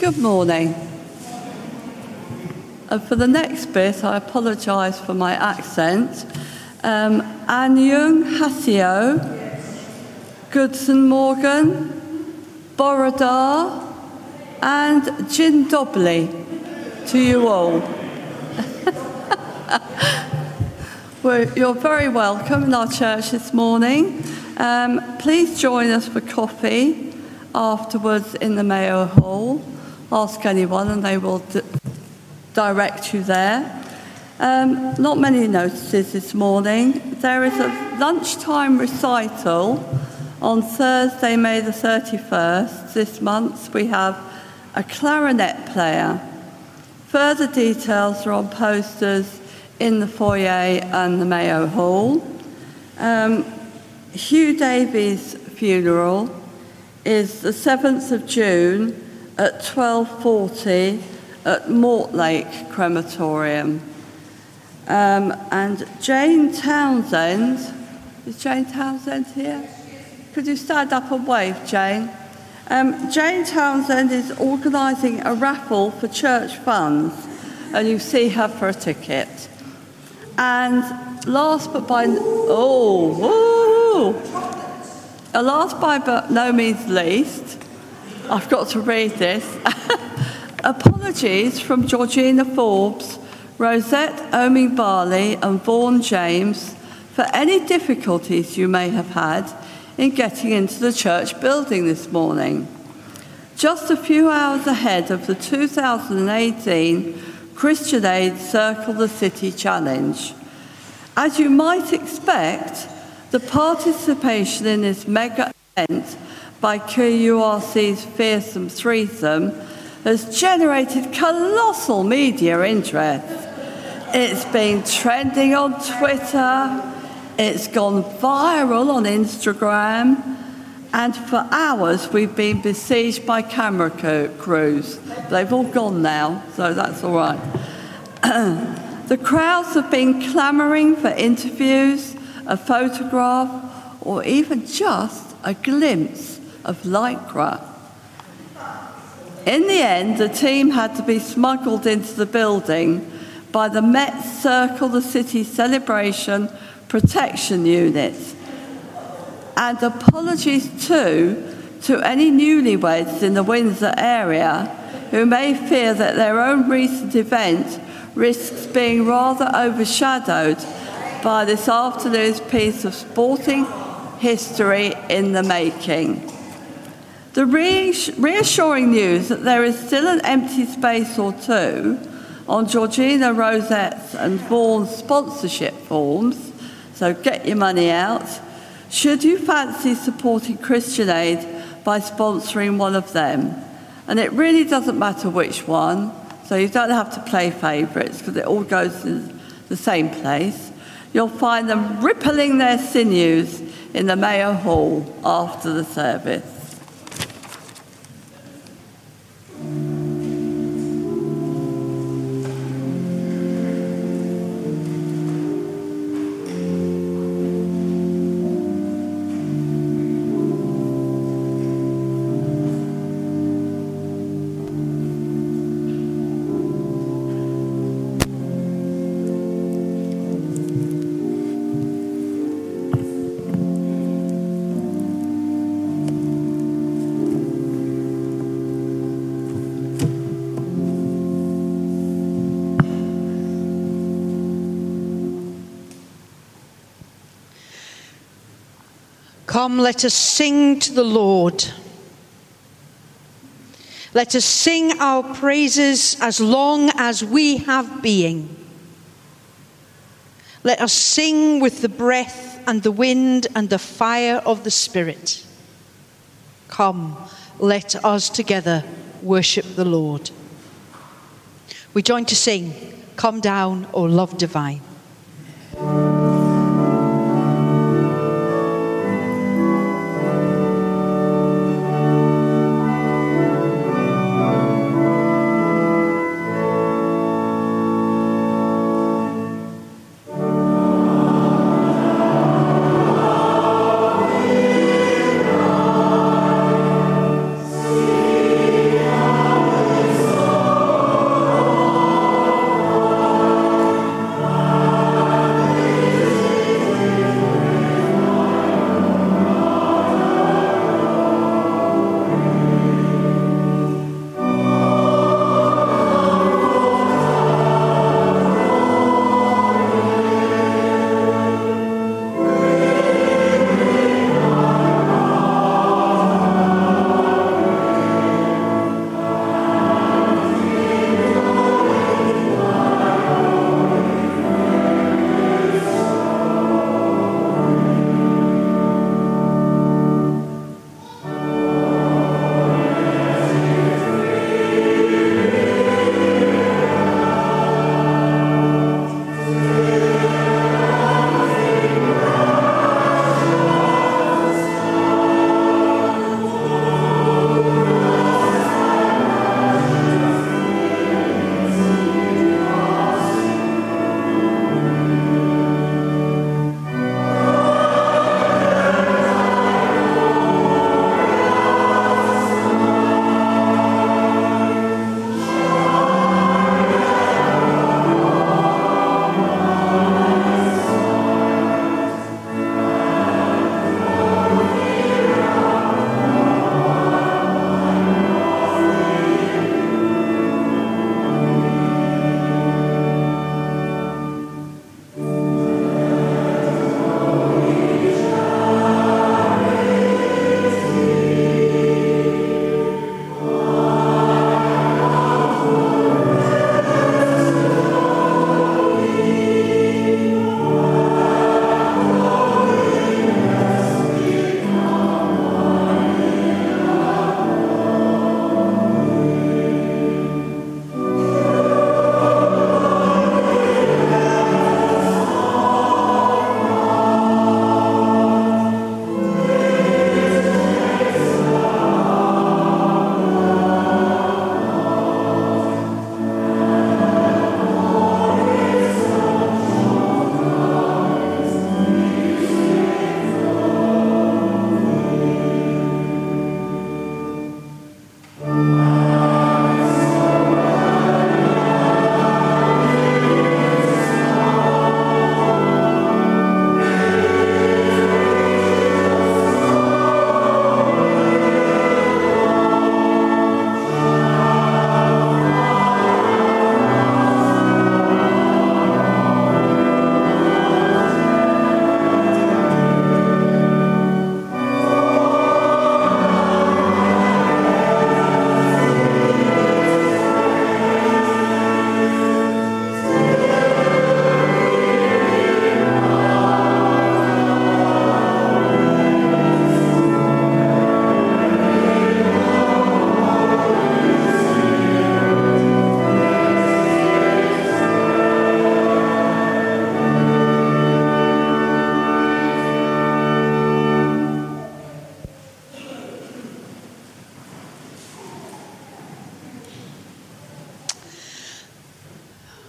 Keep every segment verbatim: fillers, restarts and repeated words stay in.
Good morning. And for the next bit, I apologise for my accent. Um, Anyung Hasio, Goodson Morgan, Borodar, and Jin Dobley to you all. Well, you're very welcome in our church this morning. Um, please join us for coffee afterwards in the Mayo Hall. Ask anyone and they will d- direct you there. Um, not many notices this morning. There is a lunchtime recital on Thursday, May the thirty-first. This month we have a clarinet player. Further details are on posters in the foyer and the Mayo Hall. Um, Hugh Davies' funeral is the seventh of June at twelve forty at Mortlake Crematorium. Um, and Jane Townsend, is Jane Townsend here? Could you stand up and wave, Jane? Um, Jane Townsend is organising a raffle for church funds, and you see her for a ticket. And last but by oh, woo, uh, last by but no means least, I've got to read this. Apologies from Georgina Forbes, Rosette Oming Barley and Vaughan James for any difficulties you may have had in getting into the church building this morning. Just a few hours ahead of the two thousand eighteen Christian Aid Circle the City Challenge. As you might expect, the participation in this mega event by Q U R C's Fearsome Threesome has generated colossal media interest. It's been trending on Twitter, it's gone viral on Instagram, and for hours we've been besieged by camera crews. They've all gone now, so that's all right. The crowds have been clamouring for interviews, a photograph, or even just a glimpse of Lycra. In the end, the team had to be smuggled into the building by the Met Circle the City Celebration Protection Unit. And apologies too to any newlyweds in the Windsor area who may fear that their own recent event risks being rather overshadowed by this afternoon's piece of sporting history in the making. The reassuring news that there is still an empty space or two on Georgina Rosette's and Vaughan's sponsorship forms, so get your money out, should you fancy supporting Christian Aid by sponsoring one of them. And it really doesn't matter which one, so you don't have to play favourites because it all goes to the same place. You'll find them rippling their sinews in the Mayo Hall after the service. Come, let us sing to the Lord. Let us sing our praises as long as we have being. Let us sing with the breath and the wind and the fire of the Spirit. Come, let us together worship the Lord. We join to sing, Come Down, O Love Divine. See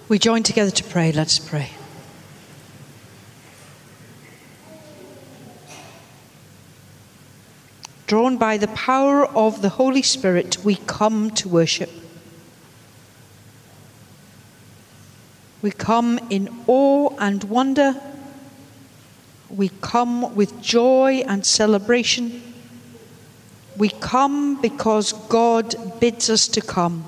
We join together to pray. Let's pray. Drawn by the power of the Holy Spirit, we come to worship. We come in awe and wonder. We come with joy and celebration. We come because God bids us to come.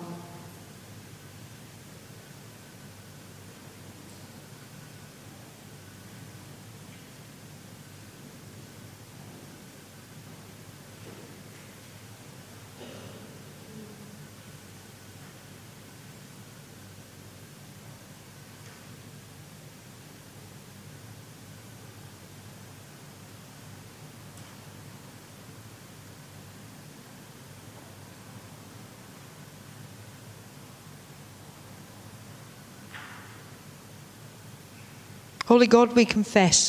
Holy God, we confess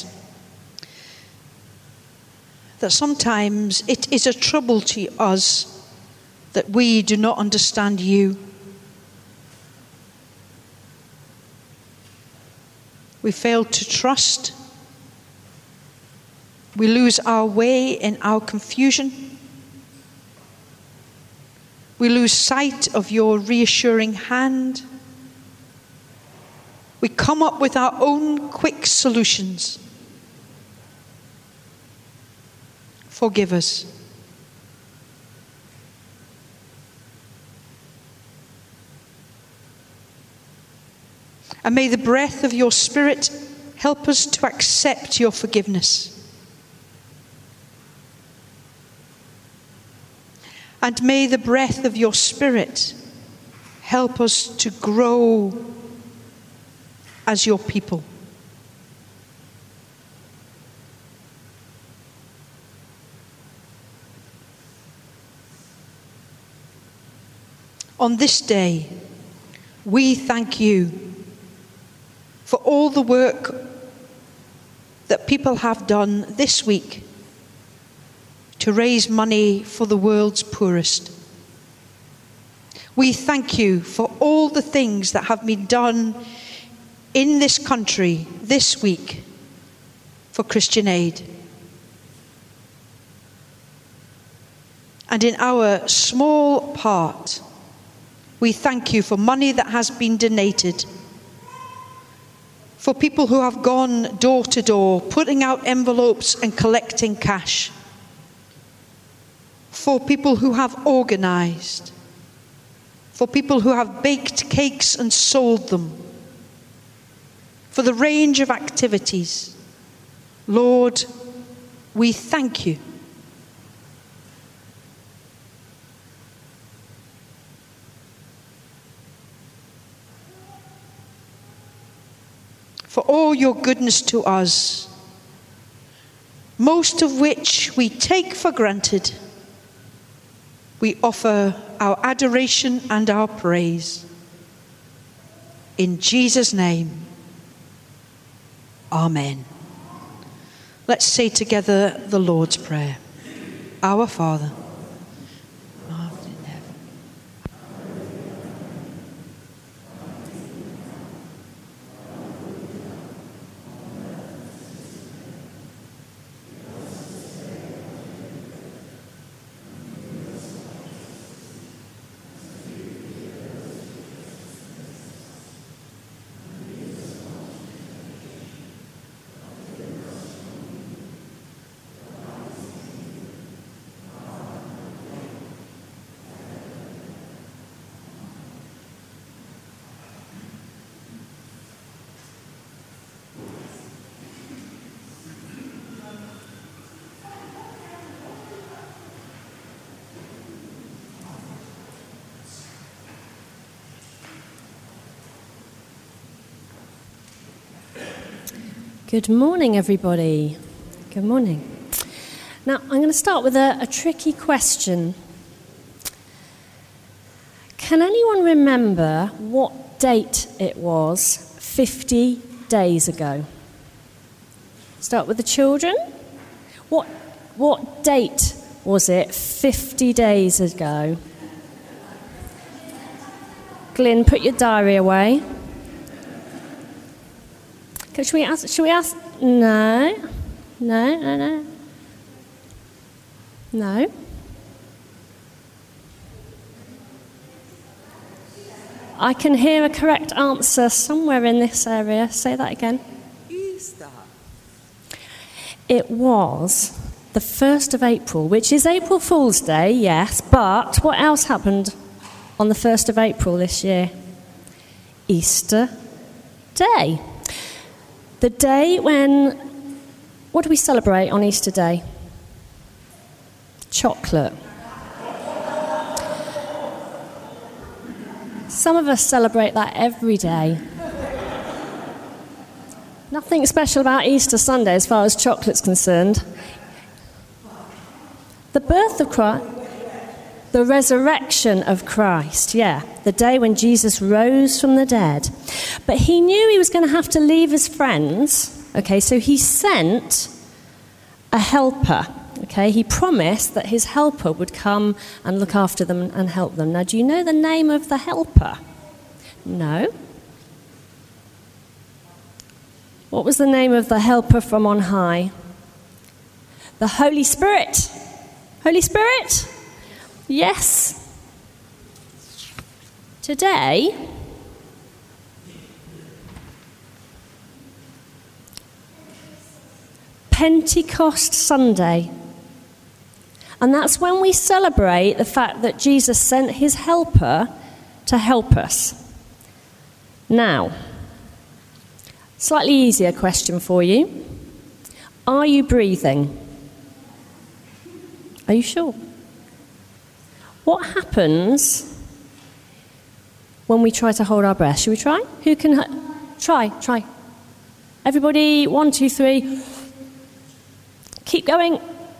that sometimes it is a trouble to us that we do not understand you. We fail to trust. We lose our way in our confusion. We lose sight of your reassuring hand. We come up with our own quick solutions. Forgive us. And may the breath of your Spirit help us to accept your forgiveness. And may the breath of your Spirit help us to grow as your people. On this day, we thank you for all the work that people have done this week to raise money for the world's poorest. We thank you for all the things that have been done in this country this week for Christian Aid. And in our small part, we thank you for money that has been donated, for people who have gone door to door, putting out envelopes and collecting cash, for people who have organized, for people who have baked cakes and sold them, for the range of activities. Lord, we thank you. For all your goodness to us, most of which we take for granted, we offer our adoration and our praise. In Jesus' name, amen. Let's say together the Lord's Prayer. Our Father, who art in heaven. Good morning, everybody. Good morning. Now, I'm going to start with a, a tricky question. Can anyone remember what date it was fifty days ago? Start with the children. What, what date was it fifty days ago? Glyn, put your diary away. Should we ask? Should we ask? No. No, no, no. No. I can hear a correct answer somewhere in this area. Say that again. Easter. It was the first of April, which is April Fool's Day, yes, but what else happened on the first of April this year? Easter Day. The day when, what do we celebrate on Easter Day? Chocolate. Some of us celebrate that every day. Nothing special about Easter Sunday as far as chocolate's concerned. The birth of Christ, the resurrection of Christ, yeah, the day when Jesus rose from the dead. But he knew he was going to have to leave his friends, okay, so he sent a helper, okay. He promised that his helper would come and look after them and help them. Now, do you know the name of the helper? No. What was the name of the helper from on high? The Holy Spirit. Holy Spirit? Yes. Today, Pentecost Sunday. And that's when we celebrate the fact that Jesus sent his helper to help us. Now, slightly easier question for you. Are you breathing? Are you sure? What happens when we try to hold our breath? Should we try? Who can... Ha- try, try. Everybody, one, two, three. Keep going.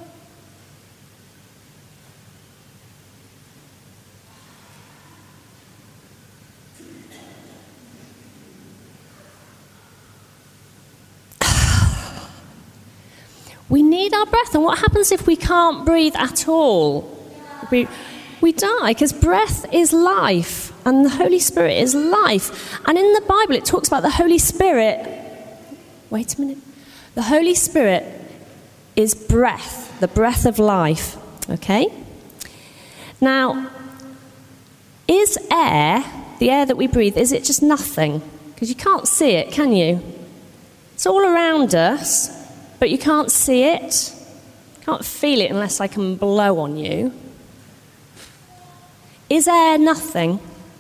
We need our breath, and what happens if we can't breathe at all? We, we die, because breath is life, and the Holy Spirit is life. And in the Bible, it talks about the Holy Spirit. Wait a minute. The Holy Spirit is breath, the breath of life, okay? Now, is air, the air that we breathe, is it just nothing? Because you can't see it, can you? It's all around us, but you can't see it. You can't feel it unless I can blow on you. Is air nothing?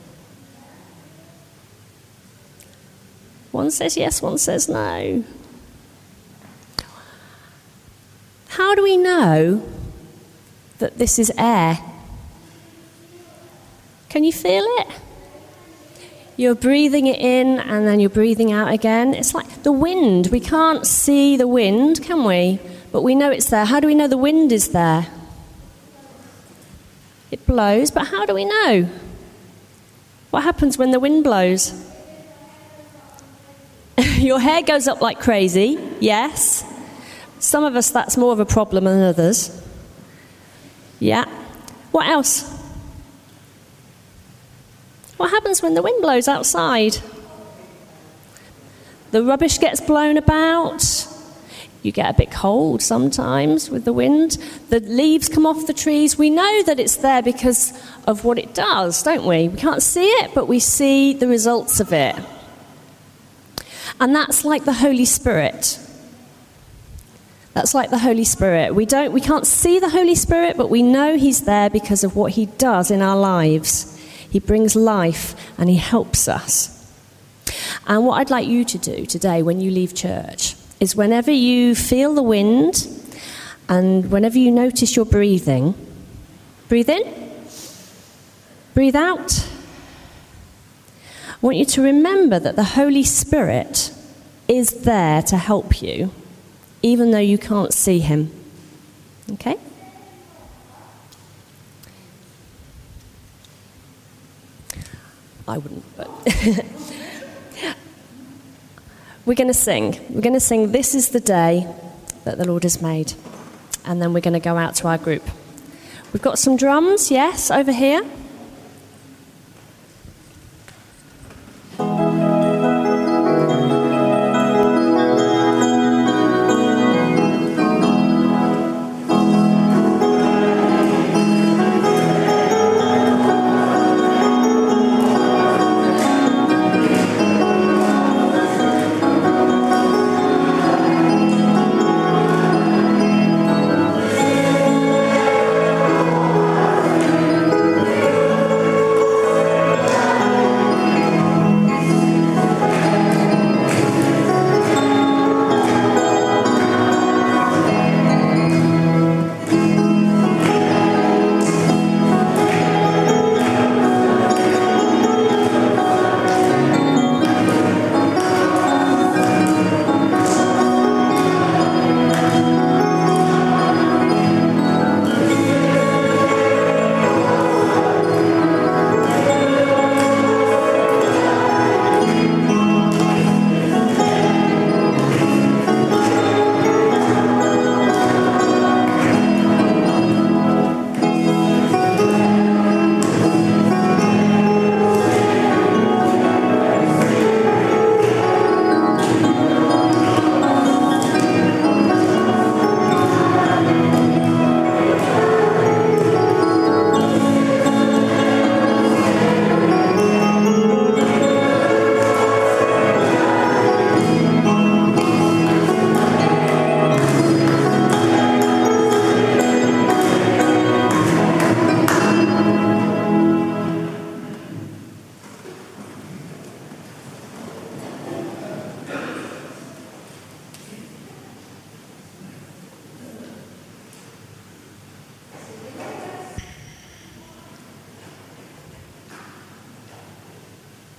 One says yes, one says no. How do we know that this is air? Can you feel it? You're breathing it in and then you're breathing out again. It's like the wind. We can't see the wind, can we? But we know it's there. How do we know the wind is there? It blows, but how do we know? What happens when the wind blows? Your hair goes up like crazy, yes. Some of us, that's more of a problem than others. Yeah. What else? What happens when the wind blows outside? The rubbish gets blown about. You get a bit cold sometimes with the wind. The leaves come off the trees. We know that it's there because of what it does, don't we? We can't see it, but we see the results of it. And that's like the Holy Spirit. That's like the Holy Spirit. We don't, we can't see the Holy Spirit, but we know he's there because of what he does in our lives. He brings life and he helps us. And what I'd like you to do today when you leave church is whenever you feel the wind and whenever you notice your breathing, breathe in, breathe out. I want you to remember that the Holy Spirit is there to help you, even though you can't see him. Okay? I wouldn't, but... We're going to sing. We're going to sing "This is the Day that the Lord has made." And then we're going to go out to our group. We've got some drums, yes, over here.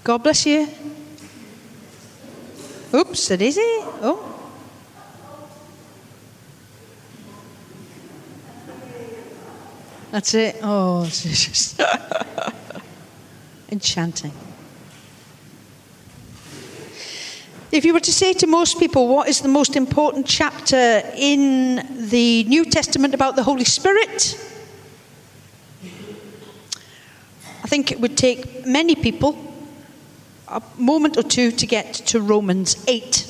God bless you. Oops, it is it. Oh. That's it. Oh, it's just enchanting. If you were to say to most people, what is the most important chapter in the New Testament about the Holy Spirit? I think it would take many people a moment or two to get to Romans eight.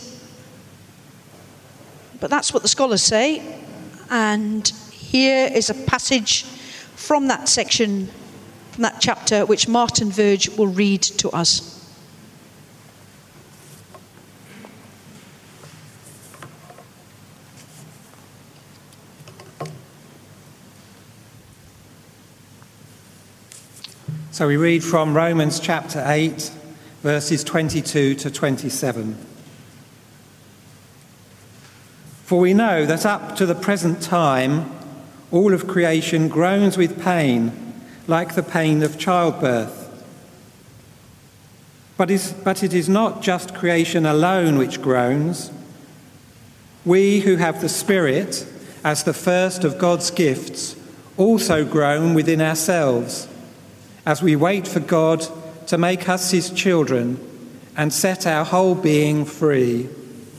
But that's what the scholars say. And here is a passage from that section, from that chapter, which Martin Verge will read to us. So we read from Romans chapter eight, verses twenty-two to twenty-seven. For we know that up to the present time, all of creation groans with pain, like the pain of childbirth. But, is, but it is not just creation alone which groans. We who have the Spirit, as the first of God's gifts, also groan within ourselves, as we wait for God to make us his children and set our whole being free.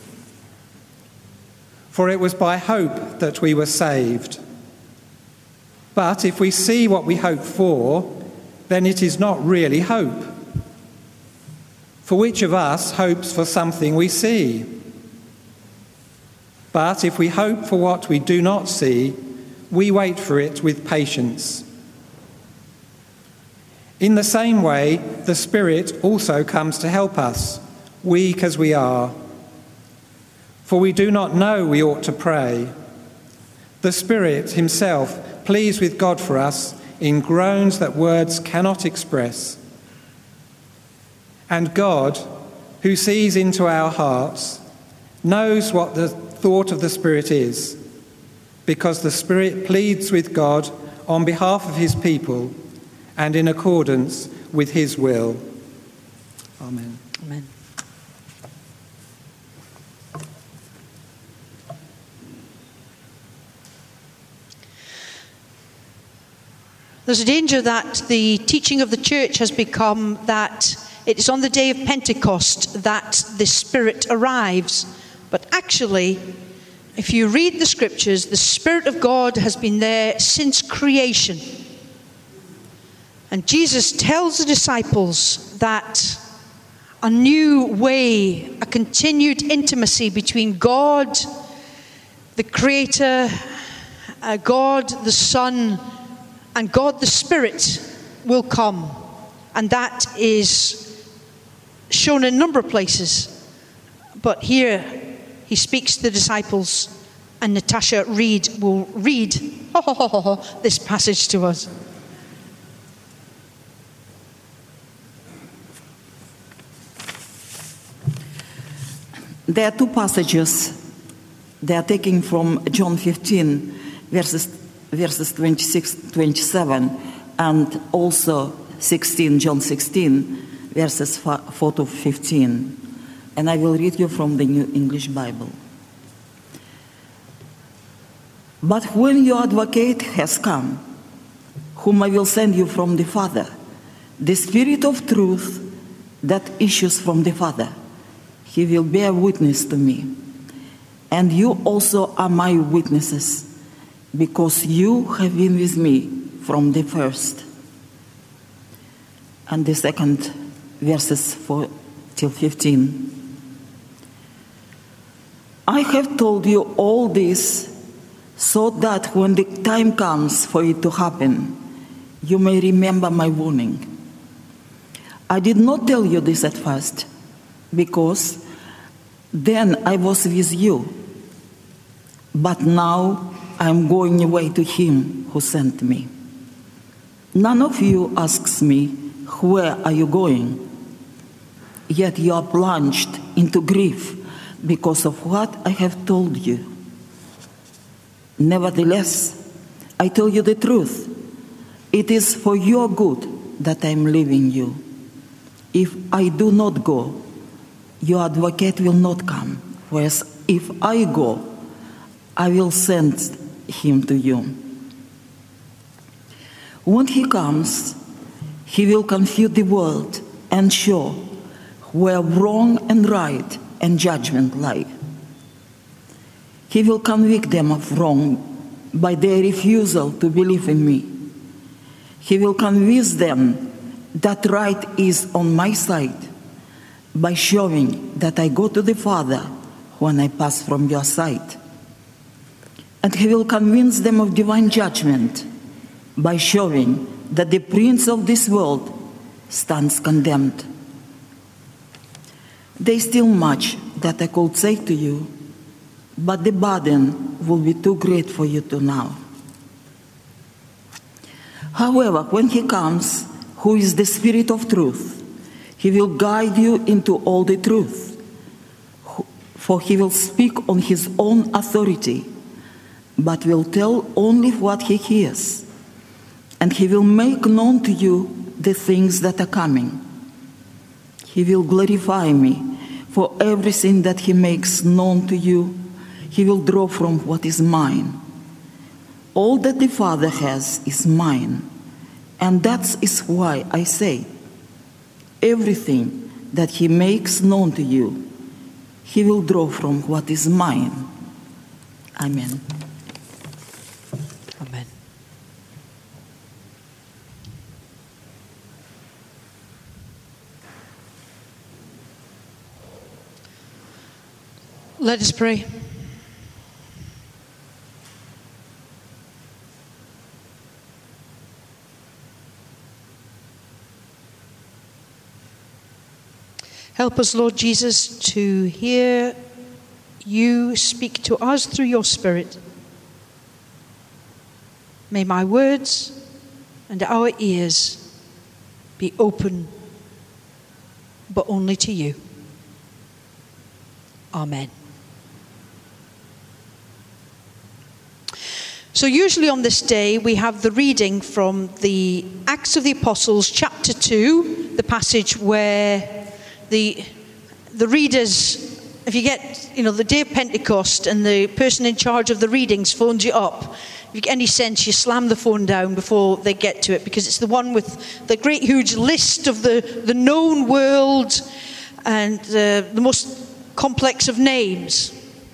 For it was by hope that we were saved. But if we see what we hope for, then it is not really hope. For which of us hopes for something we see? But if we hope for what we do not see, we wait for it with patience. In the same way, the Spirit also comes to help us, weak as we are. For we do not know we ought to pray. The Spirit himself pleads with God for us in groans that words cannot express. And God, who sees into our hearts, knows what the thought of the Spirit is, because the Spirit pleads with God on behalf of his people and in accordance with his will. Amen. Amen. There's a danger that the teaching of the church has become that it is on the day of Pentecost that the Spirit arrives. But actually, if you read the scriptures, the Spirit of God has been there since creation. And Jesus tells the disciples that a new way, a continued intimacy between God, the Creator, uh, God the Son, and God the Spirit will come. And that is shown in a number of places. But here he speaks to the disciples, and Natasha Reid will read this passage to us. There are two passages. They are taken from John fifteen, verses, verses twenty-six to twenty-seven, and also sixteen, John sixteen, verses four to fifteen. And I will read you from the New English Bible. But when your advocate has come, whom I will send you from the Father, the Spirit of truth that issues from the Father, he will bear witness to me. And you also are my witnesses, because you have been with me from the first. And the second verses four till fifteen. I have told you all this so that when the time comes for it to happen, you may remember my warning. I did not tell you this at first, because then I was with you. But now I am going away to him who sent me. None of you asks me, where are you going? Yet you are plunged into grief because of what I have told you. Nevertheless, I tell you the truth. It is for your good that I am leaving you. If I do not go, your advocate will not come. Whereas if I go, I will send him to you. When he comes, he will confute the world and show where wrong and right and judgment lie. He will convict them of wrong by their refusal to believe in me. He will convince them that right is on my side by showing that I go to the Father when I pass from your sight. And he will convince them of divine judgment by showing that the prince of this world stands condemned. There is still much that I could say to you, but the burden will be too great for you to know. However, when he comes, who is the Spirit of truth, he will guide you into all the truth, for he will speak on his own authority, but will tell only what he hears, and he will make known to you the things that are coming. He will glorify me, for everything that he makes known to you, he will draw from what is mine. All that the Father has is mine, and that is why I say, everything that he makes known to you, he will draw from what is mine. Amen. Amen. Let us pray. Help us, Lord Jesus, to hear you speak to us through your Spirit. May my words and our ears be open, but only to you. Amen. So usually on this day we have the reading from the Acts of the Apostles, chapter two, the passage where the the readers, if you get, you know, the day of Pentecost and the person in charge of the readings phones you up, if you get any sense, you slam the phone down before they get to it, because it's the one with the great huge list of the, the known world and uh, the most complex of names.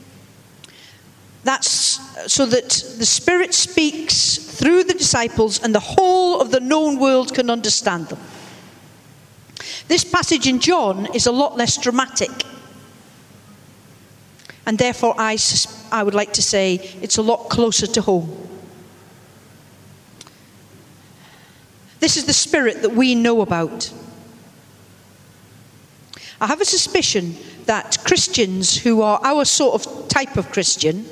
That's so that the Spirit speaks through the disciples and the whole of the known world can understand them. This passage in John is a lot less dramatic. And therefore, I, I would like to say it's a lot closer to home. This is the Spirit that we know about. I have a suspicion that Christians who are our sort of type of Christian,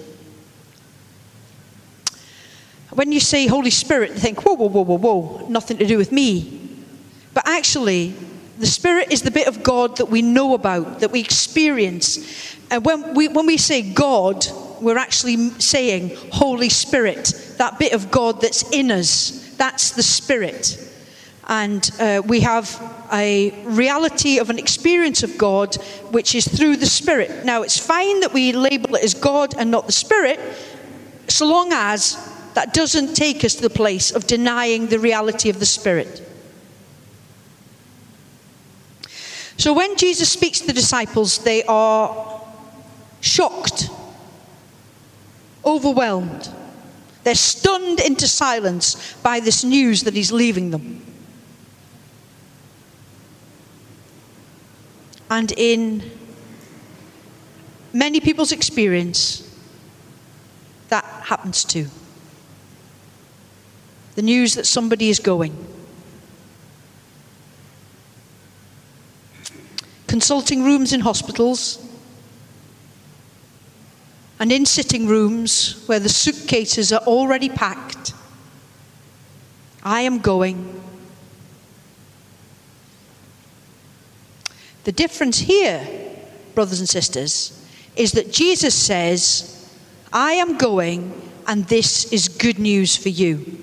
when you say Holy Spirit, they think, whoa, whoa, whoa, whoa, whoa, nothing to do with me. But actually, the Spirit is the bit of God that we know about, that we experience. And when we, when we say God, we're actually saying Holy Spirit, that bit of God that's in us. That's the Spirit. And uh, we have a reality of an experience of God, which is through the Spirit. Now, it's fine that we label it as God and not the Spirit, so long as that doesn't take us to the place of denying the reality of the Spirit. So when Jesus speaks to the disciples, they are shocked, overwhelmed. They're stunned into silence by this news that he's leaving them. And in many people's experience, that happens too. The news that somebody is going. Consulting rooms in hospitals, and in sitting rooms where the suitcases are already packed. I am going. The difference here, brothers and sisters, is that Jesus says, I am going, and this is good news for you.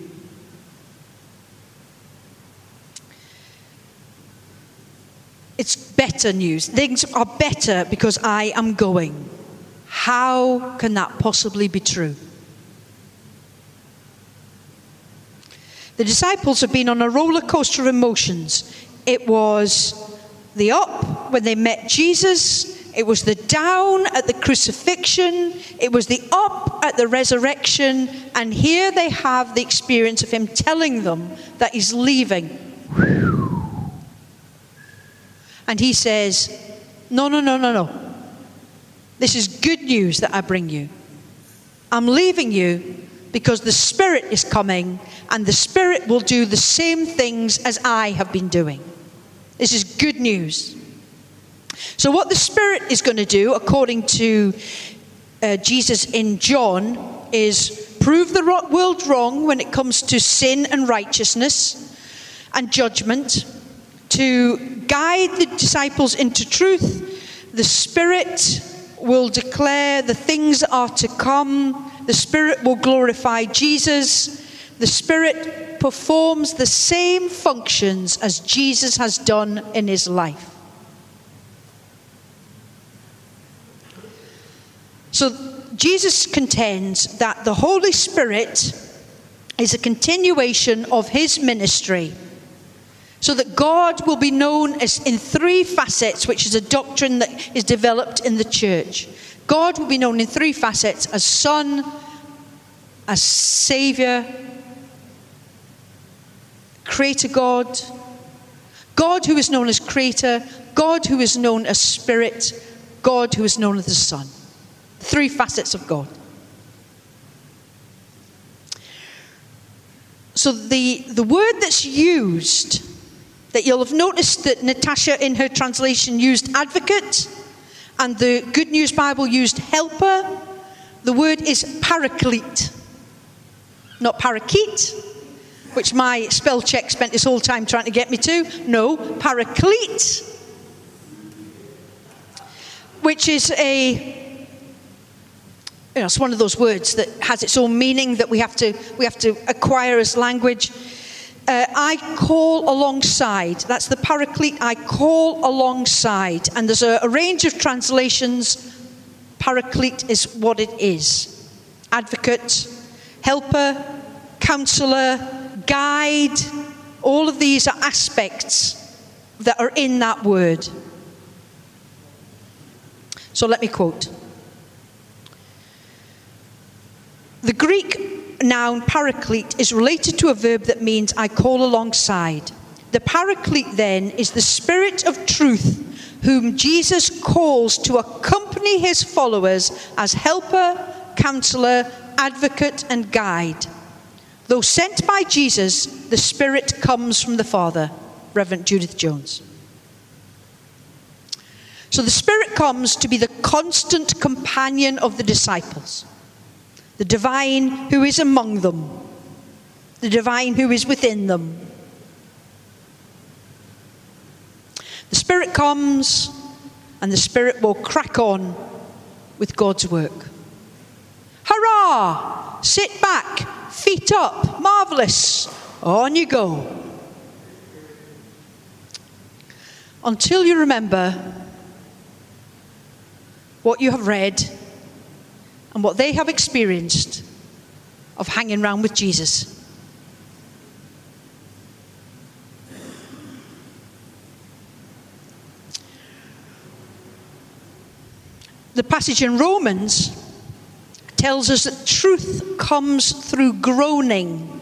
it's better news. Things are better because I am going. How can that possibly be true? The disciples have been on a roller coaster of emotions. It was the up when they met Jesus. It was the down at the crucifixion. It was the up at the resurrection. And here they have the experience of him telling them that he's leaving. And he says, no, no, no, no, no. This is good news that I bring you. I'm leaving you because the Spirit is coming, and the Spirit will do the same things as I have been doing. This is good news. So what the Spirit is going to do, according to uh, Jesus in John, is prove the world wrong when it comes to sin and righteousness and judgment, to guide the disciples into truth. The Spirit will declare the things that are to come. The Spirit will glorify Jesus. The Spirit performs the same functions as Jesus has done in his life. So Jesus contends that the Holy Spirit is a continuation of his ministry, so that God will be known as in three facets, which is a doctrine that is developed in the church. God will be known in three facets: as Son, as Saviour, Creator God, God who is known as Creator, God who is known as Spirit, God who is known as the Son. Three facets of God. So the, the word that's used, that you'll have noticed that Natasha in her translation used advocate, and the Good News Bible used helper. The word is paraclete, not parakeet, which my spell check spent this whole time trying to get me to. No, paraclete, which is a, you know, it's one of those words that has its own meaning that we have to we have to acquire as language. Uh, I call alongside. That's the paraclete. I call alongside. And there's a, a range of translations. Paraclete is what it is. Advocate, helper, counselor, guide. All of these are aspects that are in that word. So let me quote. The Greek noun paraclete is related to a verb that means I call alongside. The paraclete then is the Spirit of truth whom Jesus calls to accompany his followers as helper, counselor, advocate, and guide. Though sent by Jesus, the Spirit comes from the Father. Reverend Judith Jones. So the Spirit comes to be the constant companion of the disciples. The divine who is among them. The divine who is within them. The Spirit comes, and the Spirit will crack on with God's work. Hurrah! Sit back, feet up, marvelous. On you go. Until you remember what you have read and what they have experienced of hanging around with Jesus. The passage in Romans tells us that truth comes through groaning.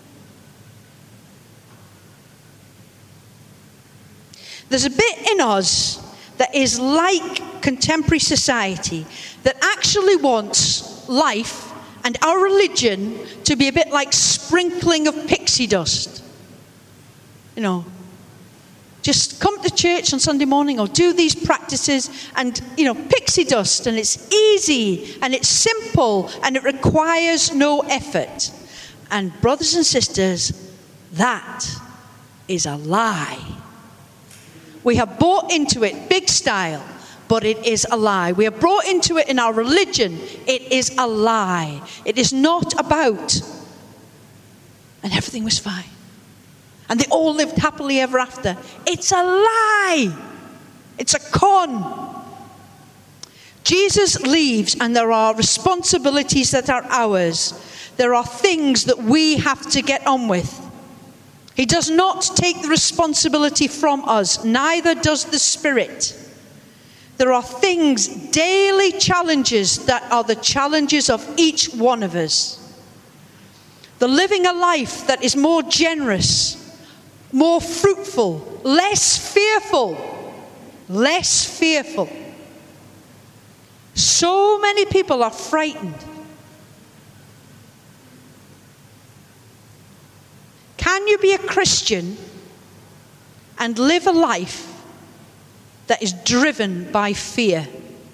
There's a bit in us that is like contemporary society that actually wants life and our religion to be a bit like sprinkling of pixie dust. You know, just come to church on Sunday morning or do these practices and, you know, pixie dust, and it's easy and it's simple and it requires no effort. And brothers and sisters, that is a lie. We have bought into it big style, but it is a lie. We have brought into it in our religion. It is a lie. It is not about, and everything was fine, and they all lived happily ever after. It's a lie. It's a con. Jesus leaves, and there are responsibilities that are ours. There are things that we have to get on with. He does not take the responsibility from us, neither does the Spirit. There are things, daily challenges, that are the challenges of each one of us. The living a life that is more generous, more fruitful, less fearful, less fearful. So many people are frightened. Can you be a Christian and live a life that is driven by fear?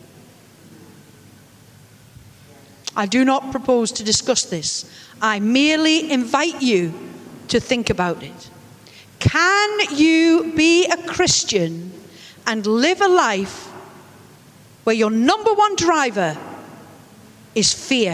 I do not propose to discuss this. I merely invite you to think about it. Can you be a Christian and live a life where your number one driver is fear?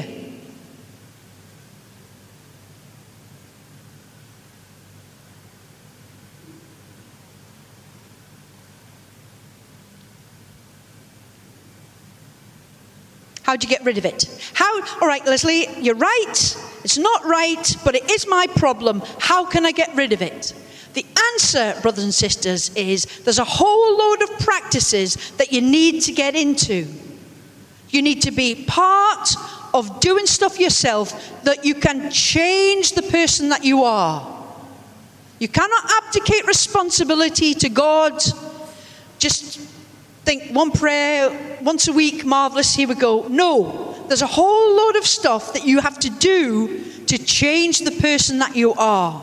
How do you get rid of it? How, all right, Leslie, you're right. It's not right, but it is my problem. How can I get rid of it? The answer, brothers and sisters, is there's a whole load of practices that you need to get into. You need to be part of doing stuff yourself that you can change the person that you are. You cannot abdicate responsibility to God. Just think one prayer once a week, marvelous, here we go. No, there's a whole load of stuff that you have to do to change the person that you are.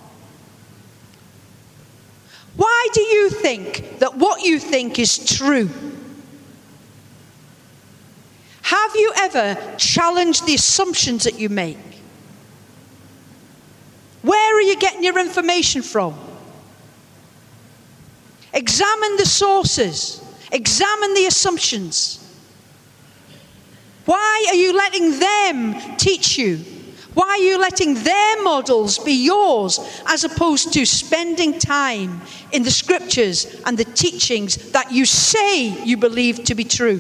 Why do you think that what you think is true? Have you ever challenged the assumptions that you make? Where are you getting your information from? Examine the sources. Examine the assumptions. Why are you letting them teach you? Why are you letting their models be yours as opposed to spending time in the scriptures and the teachings that you say you believe to be true?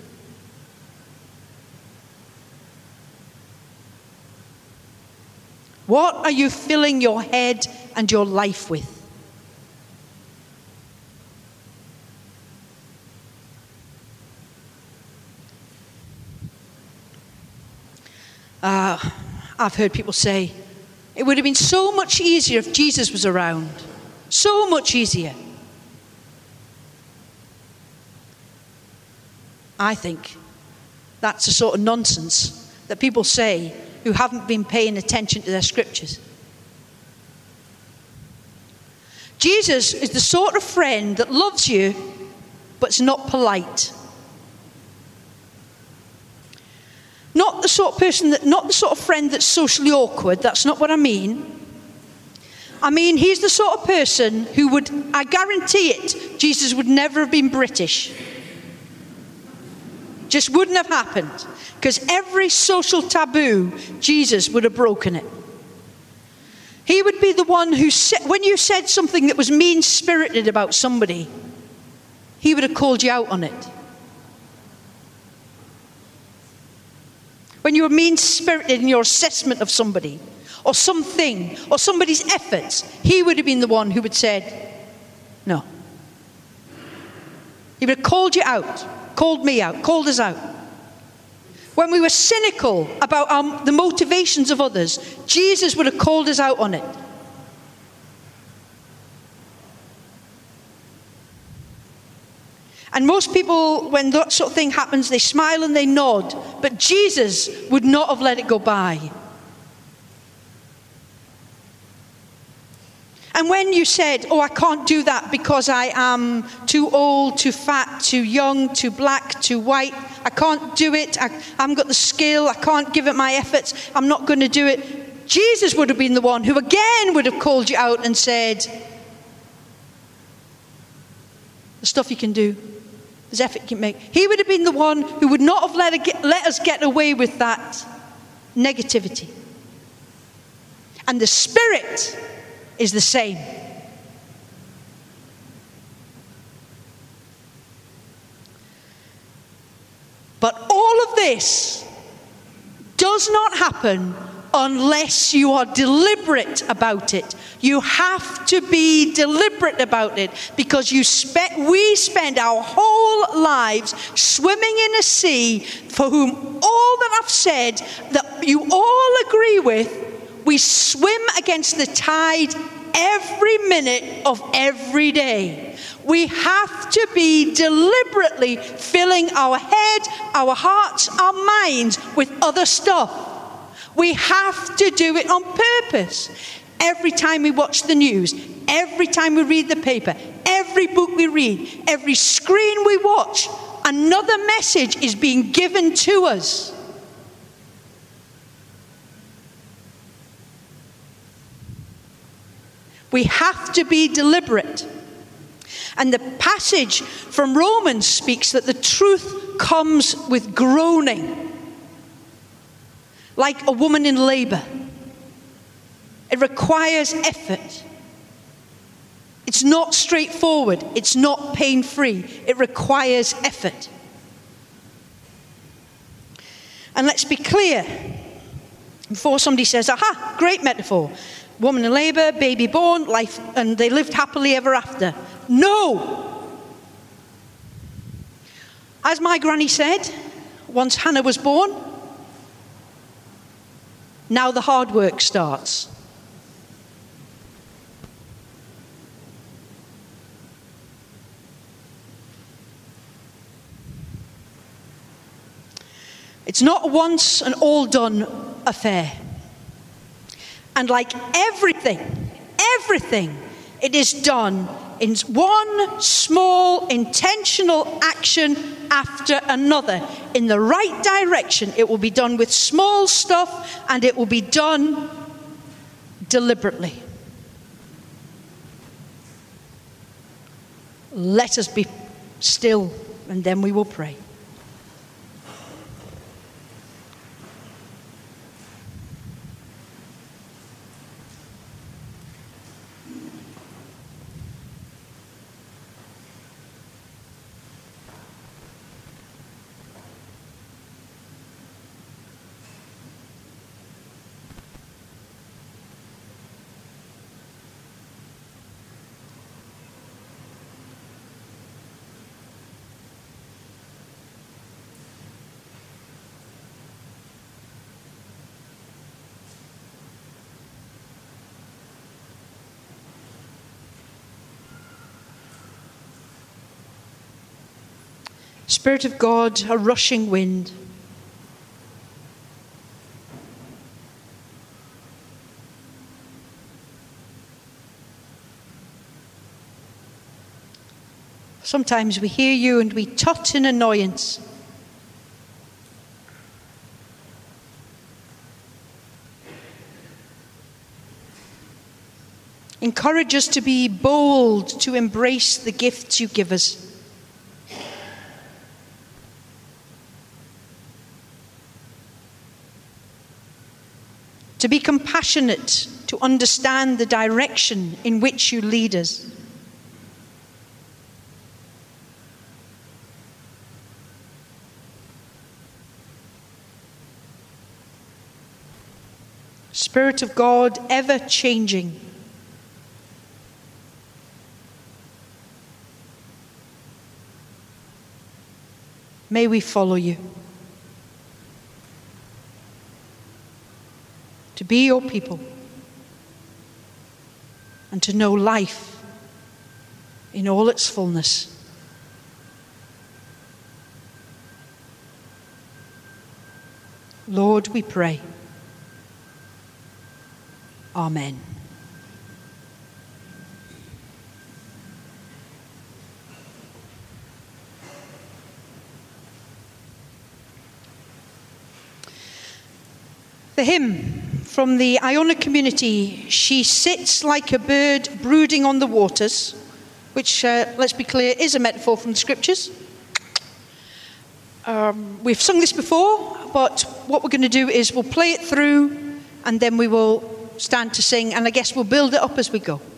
What are you filling your head and your life with? Uh, I've heard people say, it would have been so much easier if Jesus was around. So much easier. I think that's the sort of nonsense that people say who haven't been paying attention to their scriptures. Jesus is the sort of friend that loves you, but is not polite. Not the sort of person that, not the sort of friend that's socially awkward. That's not what I mean. I mean, he's the sort of person who would, I guarantee it, Jesus would never have been British. Just wouldn't have happened. Because every social taboo, Jesus would have broken it. He would be the one who said, when you said something that was mean-spirited about somebody, he would have called you out on it. When you were mean-spirited in your assessment of somebody, or something, or somebody's efforts, he would have been the one who would have said, no. He would have called you out, called me out, called us out. When we were cynical about our, the motivations of others, Jesus would have called us out on it. And most people, when that sort of thing happens, they smile and they nod. But Jesus would not have let it go by. And when you said, oh, I can't do that because I am too old, too fat, too young, too black, too white, I can't do it, I, I haven't got the skill, I can't give it my efforts, I'm not going to do it. Jesus would have been the one who again would have called you out and said, the stuff you can do, there's effort you can make. He would have been the one who would not have let, it get, let us get away with that negativity. And the Spirit is the same. But all of this does not happen unless you are deliberate about it. You have to be deliberate about it, because you spe- we spend our whole lives swimming in a sea for whom all that I've said that you all agree with, we swim against the tide every minute of every day. We have to be deliberately filling our head, our hearts, our minds with other stuff. We have to do it on purpose. Every time we watch the news, every time we read the paper, every book we read, every screen we watch, another message is being given to us. We have to be deliberate. And the passage from Romans speaks that the truth comes with groaning, like a woman in labor. It requires effort. It's not straightforward. It's not pain-free. It requires effort. And let's be clear, before somebody says, aha, great metaphor. Woman in labor, baby born, life, and they lived happily ever after. No! As my granny said, once Hannah was born, now the hard work starts. It's not a once and all done affair. And like everything, everything, it is done in one small intentional action after another. In the right direction, it will be done with small stuff, and it will be done deliberately. Let us be still, and then we will pray. Spirit of God, a rushing wind. Sometimes we hear you and we tut in annoyance. Encourage us to be bold, to embrace the gifts you give us. To be compassionate, to understand the direction in which you lead us. Spirit of God, ever changing. May we follow you. To be your people and to know life in all its fullness. Lord, we pray. Amen. The hymn from the Iona community, She Sits Like a Bird Brooding on the Waters, which, uh, let's be clear, is a metaphor from the scriptures. Um, we've sung this before, but what we're going to do is we'll play it through and then we will stand to sing, and I guess we'll build it up as we go.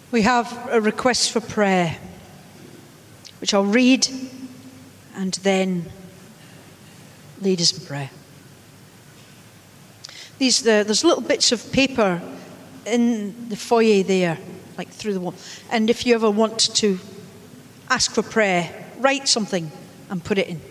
We have a request for prayer, which I'll read and then lead us in prayer. These, uh, there's little bits of paper in the foyer there, like through the wall. And if you ever want to ask for prayer, write something and put it in.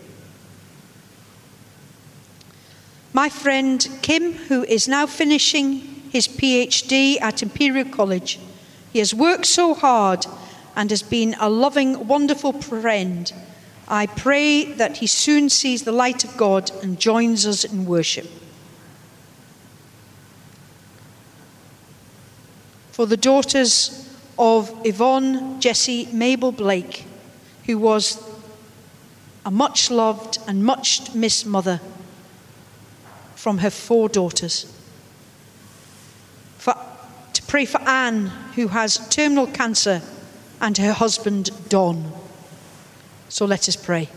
My friend Kim, who is now finishing his PhD at Imperial College, he has worked so hard and has been a loving, wonderful friend. I pray that he soon sees the light of God and joins us in worship. For the daughters of Yvonne, Jessie, Mabel Blake, who was a much loved and much missed mother from her four daughters. For, to pray for Anne, who has terminal cancer, and her husband, Don. So let us pray.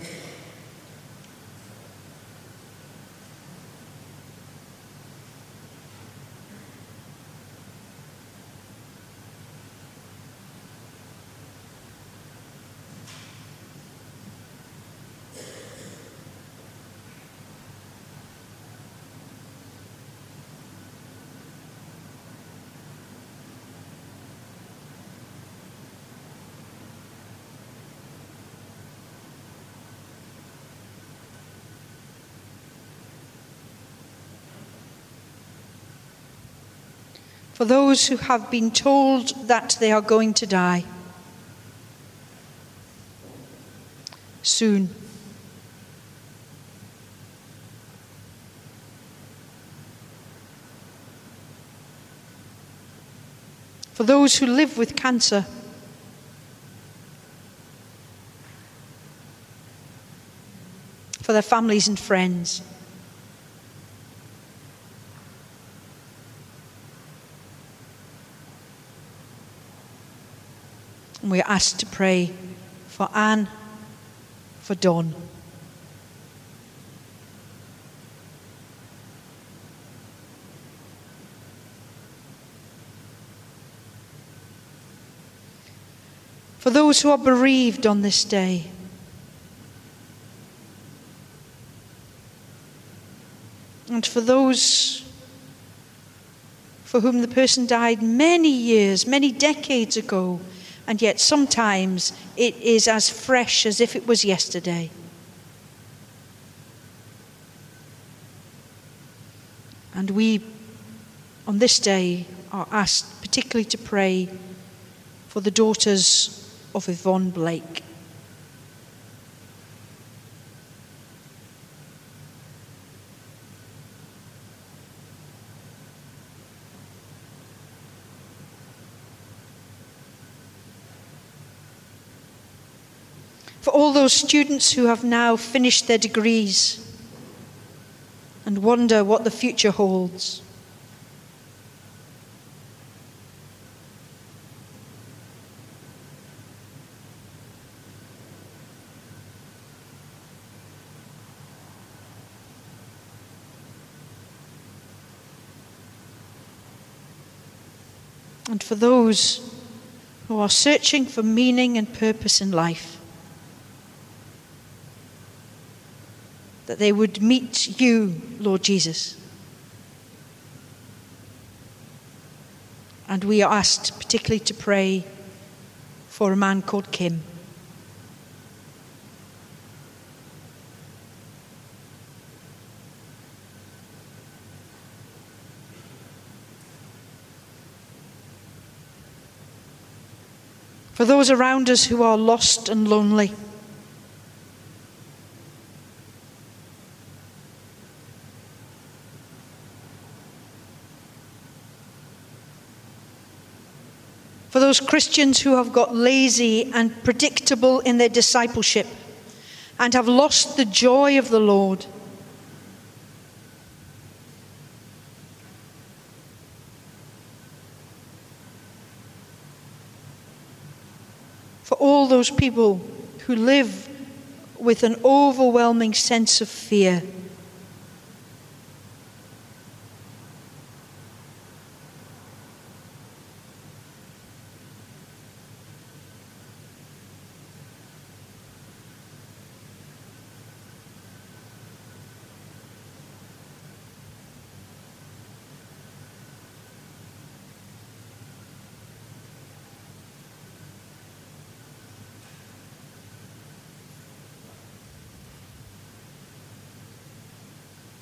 For those who have been told that they are going to die soon. For those who live with cancer. For their families and friends. And we are asked to pray for Anne, for Dawn. For those who are bereaved on this day. And for those for whom the person died many years, many decades ago, and yet sometimes it is as fresh as if it was yesterday. And we, on this day, are asked particularly to pray for the daughters of Yvonne Blake. For all those students who have now finished their degrees and wonder what the future holds. And for those who are searching for meaning and purpose in life. That they would meet you, Lord Jesus. And we are asked particularly to pray for a man called Kim. For those around us who are lost and lonely. For those Christians who have got lazy and predictable in their discipleship and have lost the joy of the Lord. For all those people who live with an overwhelming sense of fear.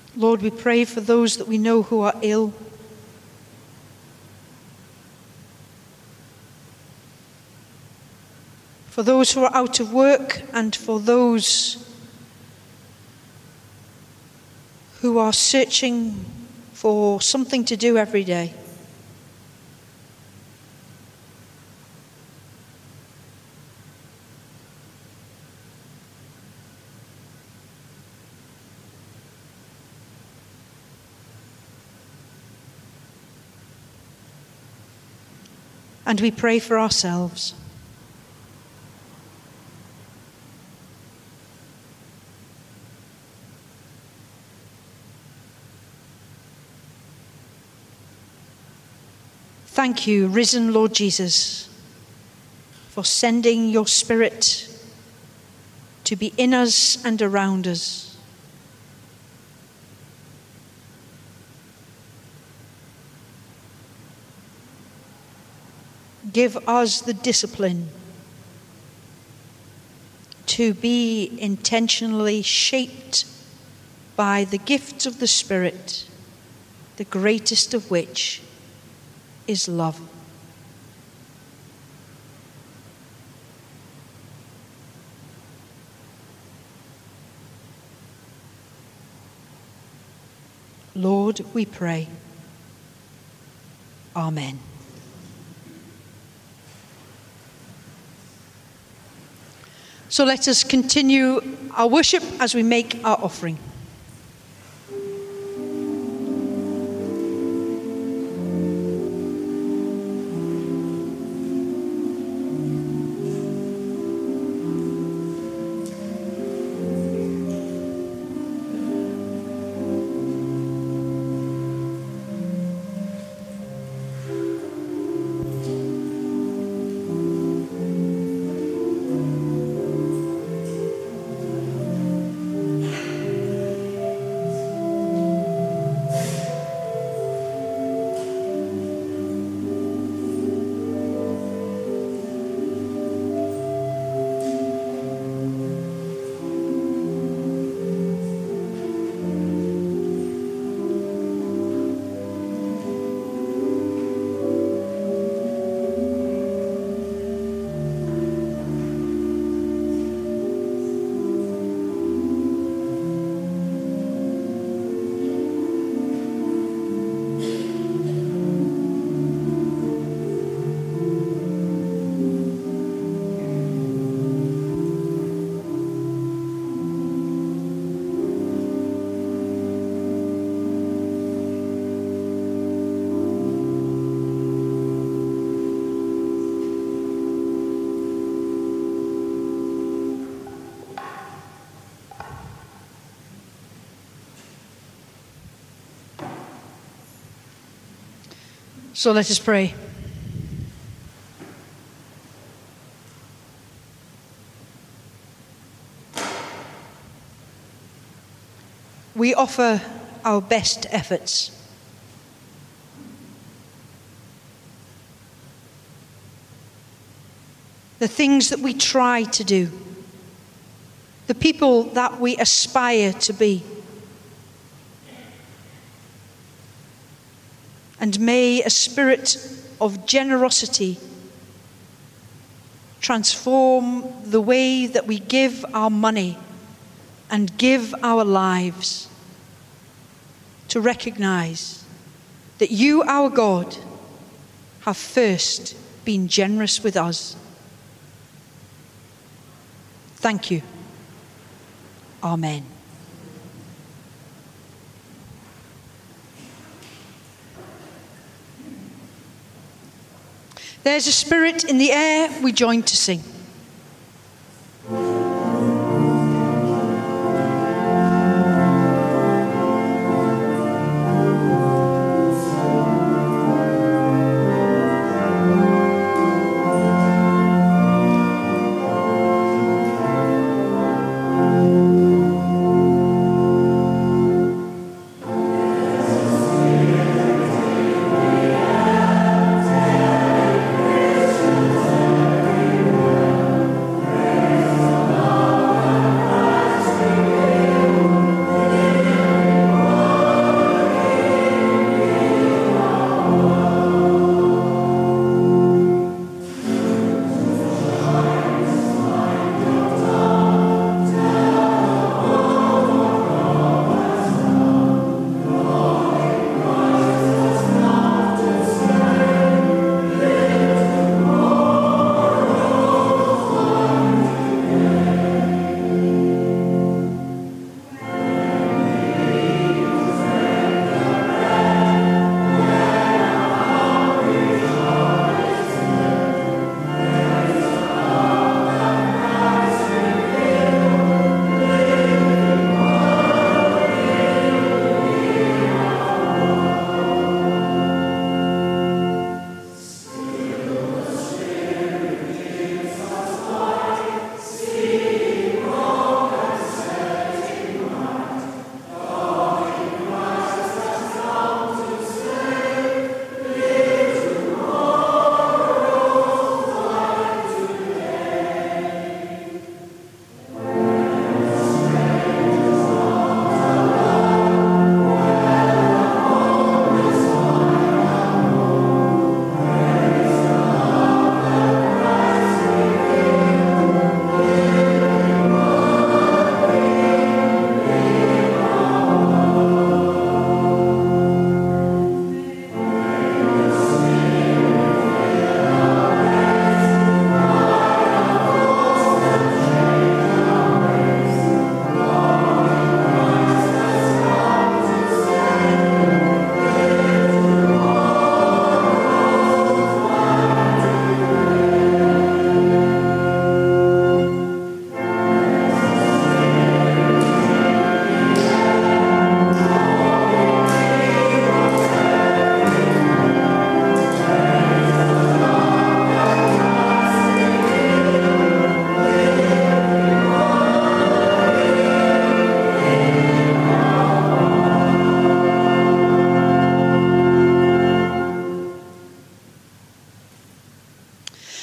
Lord, we pray for those that we know who are ill. For those who are out of work, and for those who are searching for something to do every day. And we pray for ourselves. Thank you, risen Lord Jesus, for sending your Spirit to be in us and around us. Give us the discipline to be intentionally shaped by the gifts of the Spirit, the greatest of which is love. Lord, we pray. Amen. So let us continue our worship as we make our offering. So let us pray. We offer our best efforts. The things that we try to do, the people that we aspire to be. And may a spirit of generosity transform the way that we give our money and give our lives, to recognize that you, our God, have first been generous with us. Thank you. Amen. There's a spirit in the air, we join to sing. Thank you.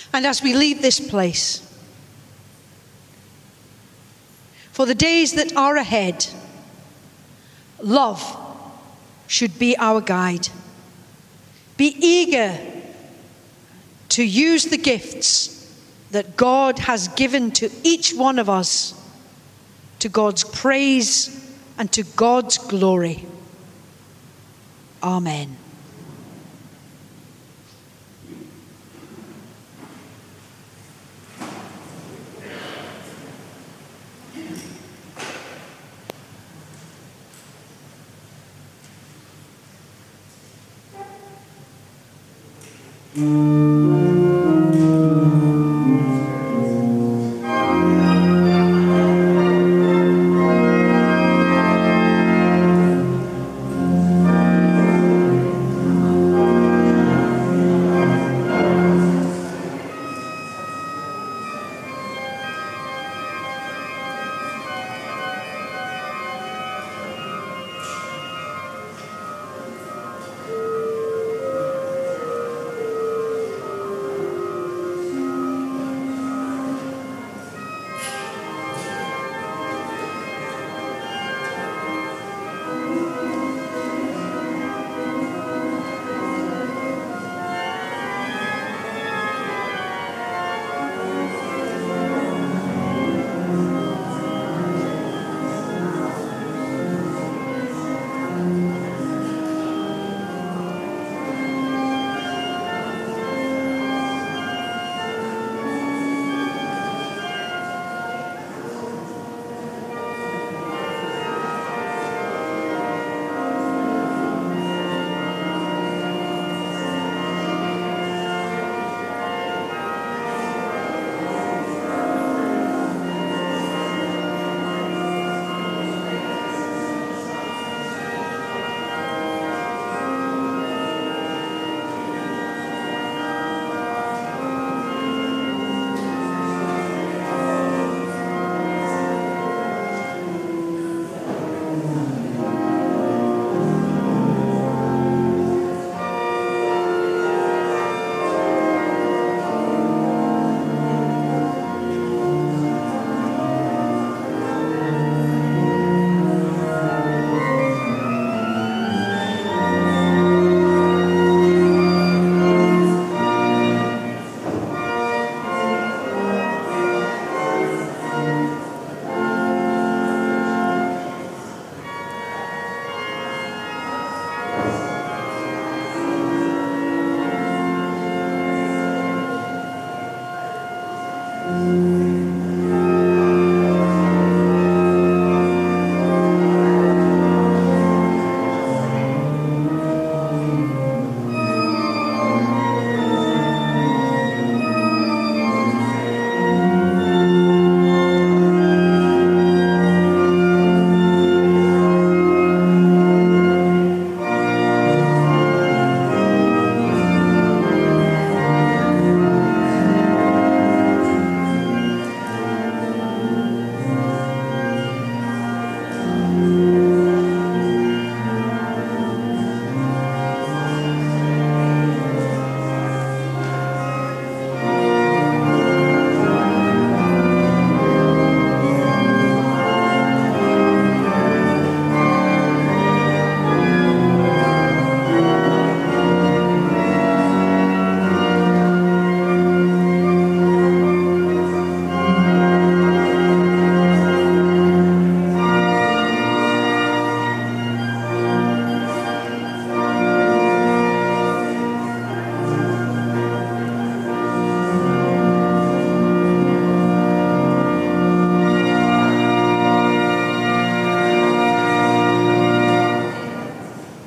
And as we leave this place, for the days that are ahead, love should be our guide. Be eager to use the gifts that God has given to each one of us, to God's praise and to God's glory. Amen. Mm.